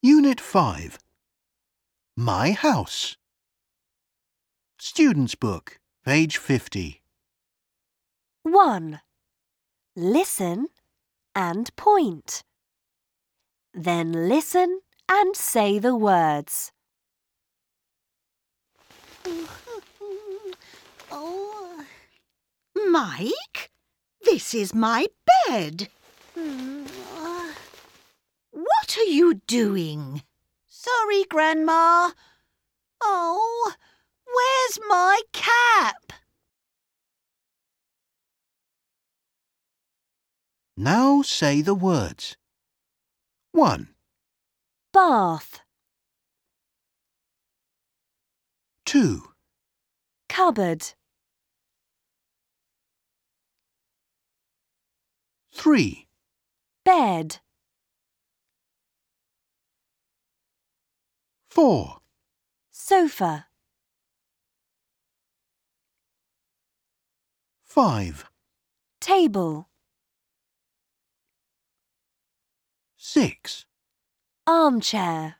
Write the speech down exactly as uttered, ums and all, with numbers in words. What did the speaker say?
Unit five. My House. Student's Book, page fifty. one. Listen and point. Then listen and say the words. Oh. Mike, this is my bed. What are you doing? Sorry, Grandma. Oh, where's my cap? Now say the words. one, Bath, two, cupboard, three, bed, four, sofa, five, table, six, armchair.